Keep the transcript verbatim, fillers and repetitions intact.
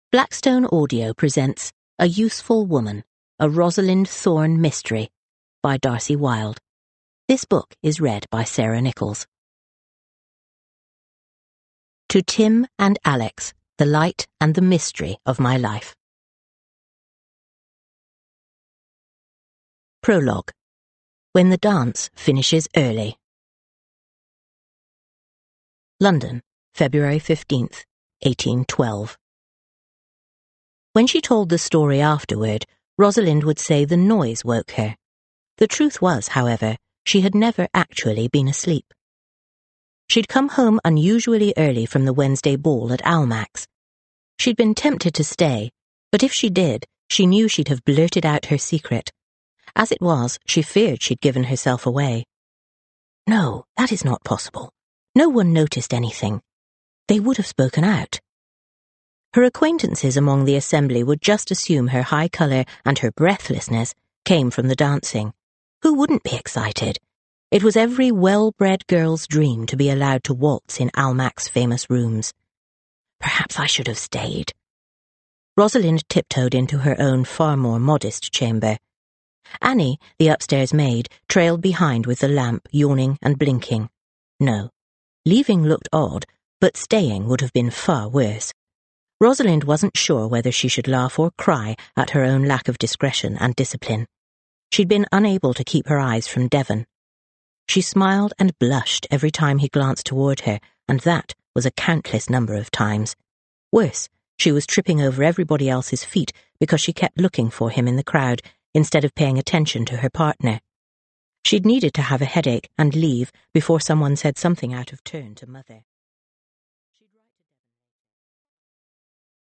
Blackstone Audio presents A Useful Woman, a Rosalind Thorne Mystery by Darcy Wilde. This book is read by Sarah Nichols. To Tim and Alex, the light and the mystery of my life. Prologue. When the dance finishes early. London, February fifteenth, eighteen twelve. When she told the story afterward, Rosalind would say the noise woke her. The truth was, however, she had never actually been asleep. She'd come home unusually early from the Wednesday ball at Almack's. She'd been tempted to stay, but if she did, she knew she'd have blurted out her secret. As it was, she feared she'd given herself away. No, that is not possible. No one noticed anything. They would have spoken out. Her acquaintances among the assembly would just assume her high colour and her breathlessness came from the dancing. Who wouldn't be excited? It was every well-bred girl's dream to be allowed to waltz in Almack's famous rooms. Perhaps I should have stayed. Rosalind tiptoed into her own far more modest chamber. Annie, the upstairs maid, trailed behind with the lamp, yawning and blinking. No, leaving looked odd, but staying would have been far worse. Rosalind wasn't sure whether she should laugh or cry at her own lack of discretion and discipline. She'd been unable to keep her eyes from Devon. She smiled and blushed every time he glanced toward her, and that was a countless number of times. Worse, she was tripping over everybody else's feet because she kept looking for him in the crowd instead of paying attention to her partner. She'd needed to have a headache and leave before someone said something out of turn to Mother.